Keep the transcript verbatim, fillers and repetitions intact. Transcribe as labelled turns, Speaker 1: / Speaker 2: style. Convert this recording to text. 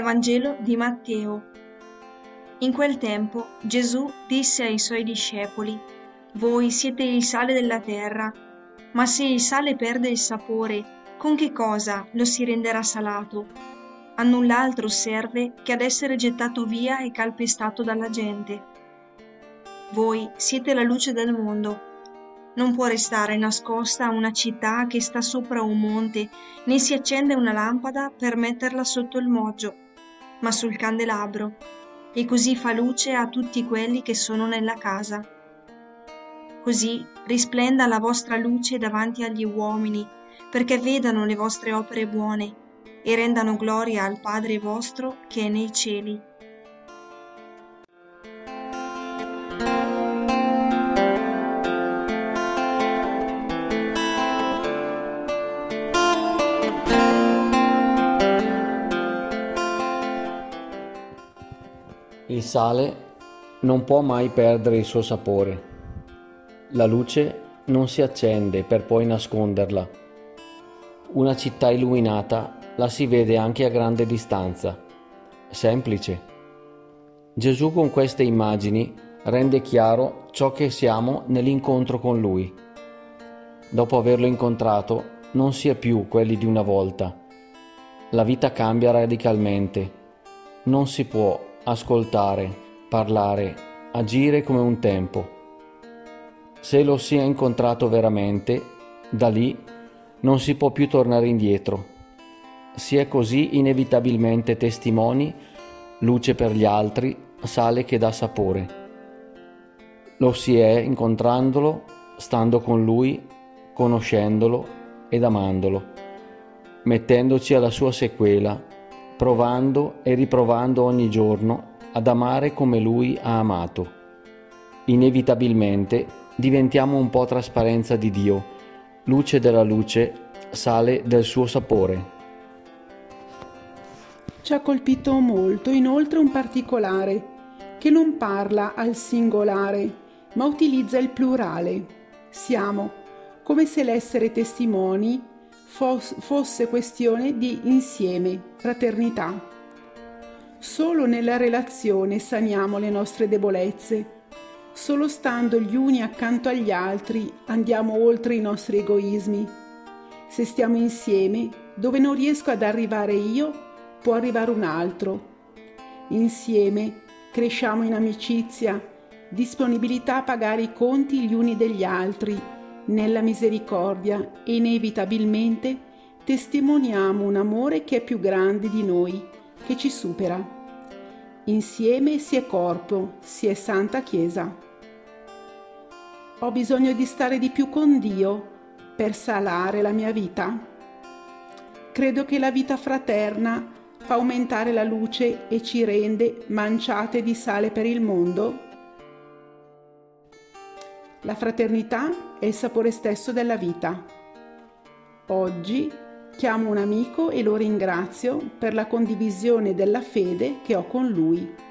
Speaker 1: Vangelo di Matteo. In quel tempo Gesù disse ai suoi discepoli: Voi siete il sale della terra, ma se il sale perde il sapore, con che cosa lo si renderà salato? A null'altro serve che ad essere gettato via e calpestato dalla gente. Voi siete la luce del mondo. Non può restare nascosta una città che sta sopra un monte, né si accende una lampada per metterla sotto il moggio, ma sul candelabro, e così fa luce a tutti quelli che sono nella casa. Così risplenda la vostra luce davanti agli uomini, perché vedano le vostre opere buone e rendano gloria al Padre vostro che è nei cieli.
Speaker 2: Il sale non può mai perdere il suo sapore. La luce non si accende per poi nasconderla. Una città illuminata la si vede anche a grande distanza. Semplice. Gesù con queste immagini rende chiaro ciò che siamo nell'incontro con Lui. Dopo averlo incontrato, non si è più quelli di una volta. La vita cambia radicalmente. Non si può ascoltare, parlare, agire come un tempo. Se lo si è incontrato veramente, da lì non si può più tornare indietro. Si è così inevitabilmente testimoni, luce per gli altri, sale che dà sapore. Lo si è incontrandolo, stando con lui, conoscendolo ed amandolo, mettendoci alla sua sequela, provando e riprovando ogni giorno ad amare come Lui ha amato. Inevitabilmente diventiamo un po' trasparenza di Dio, luce della luce, sale del suo sapore.
Speaker 3: Ci ha colpito molto inoltre un particolare, che non parla al singolare, ma utilizza il plurale. Siamo, come se l'essere testimoni fosse questione di insieme, fraternità. Solo nella relazione saniamo le nostre debolezze. Solo stando gli uni accanto agli altri andiamo oltre i nostri egoismi. Se stiamo insieme, dove non riesco ad arrivare io, può arrivare un altro. Insieme cresciamo in amicizia, disponibilità a pagare i conti gli uni degli altri, nella misericordia, e inevitabilmente testimoniamo un amore che è più grande di noi, che ci supera. Insieme si è corpo, si è Santa Chiesa. Ho bisogno di stare di più con Dio per salare la mia vita. Credo che la vita fraterna fa aumentare la luce e ci rende manciate di sale per il mondo. La fraternità è il sapore stesso della vita. Oggi chiamo un amico e lo ringrazio per la condivisione della fede che ho con lui.